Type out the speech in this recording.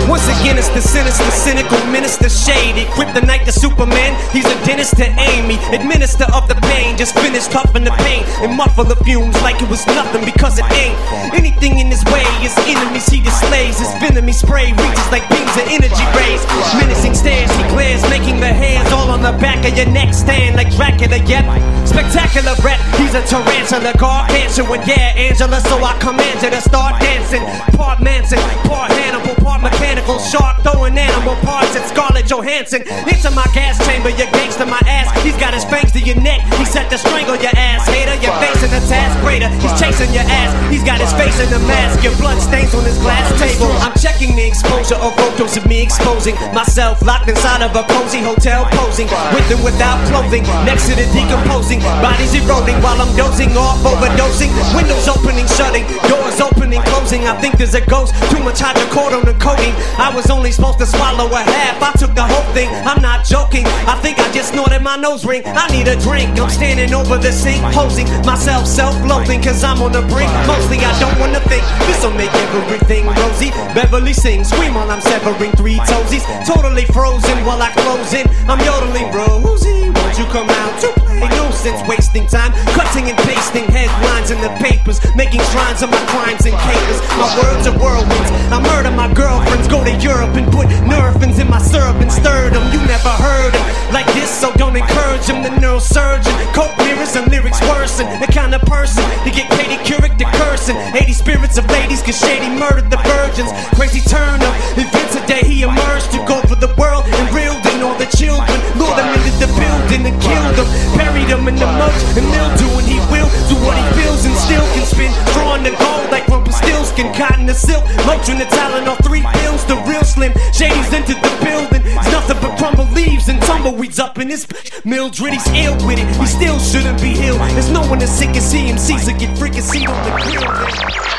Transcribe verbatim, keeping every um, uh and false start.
Once again it's the sinister, cynical minister, shady kryptonite to Superman, he's a dentist to Amy, administer of the pain, just finish coughing the pain and muffle the fumes like it was nothing because it ain't. Anything in his way is enemies he displays, his venomous spray reaches like beams of energy rays. Menacing stares he glares, making the hairs all on the back of your neck stand like Dracula. Yep, spectacular rat, he's a tarantula, gargantuan, yeah Angela, so I command you to start dancing. Part Manson, part Hannibal, part mechanical shark throwing animal parts at Scarlett Johansson. Into my gas chamber, you gangster my ass. He's got his fangs to your neck, he set to strangle your ass. Hater, you're facing a task greater, he's chasing your ass. He's got his face in the mask, your blood stains on his glass table. I'm checking the exposure of photos of me exposing myself locked inside of a cozy hotel, posing with and without clothing, next to the decomposing bodies eroding while I'm dozing off, overdosing. Windows opening, shutting, doors opening, closing. I think there's a ghost, too much hydrocodone and codeine. I was only supposed to swallow a half, I took the whole thing, I'm not joking. I think I just snorted my nose ring, I need a drink. I'm standing over the sink, posing myself self-loathing, cause I'm on the brink. Mostly I don't wanna think, this'll make everything rosy. Beverly sings, scream while I'm severing three toesies. Totally frozen while I close in, I'm yodeling, Rosie, won't you come out to play? No sense wasting time, cutting and pasting headlines in the papers, making shrines of my crimes and capers. My words are whirlwinds, I murder my girlfriends, go to Europe and put Nerfins in my syrup and stirred them. You never heard them like this, so don't encourage them. The neurosurgeon, coke mirrors and lyrics worsen. The kind of person to get Katie Couric to cursing. eighty spirits of ladies, cause Shady murdered the virgins. Crazy turn of events a day he emerged to go for the world and reeled in all the children. Lured them into the building and killed them, buried them in the mulch and mildew, and he will do what he feels and still can spin. Drawing the gold like Rumpelstiltskin, cotton to silk, Motrin the Tylenol, three pills, the real slim. Shady's entered the building, it's nothing but crumble leaves and tumbleweeds up in this bitch. Mildred, he's ill with it, he still shouldn't be healed. There's no one as sick as he, M Cs that get freaking seat on the grill.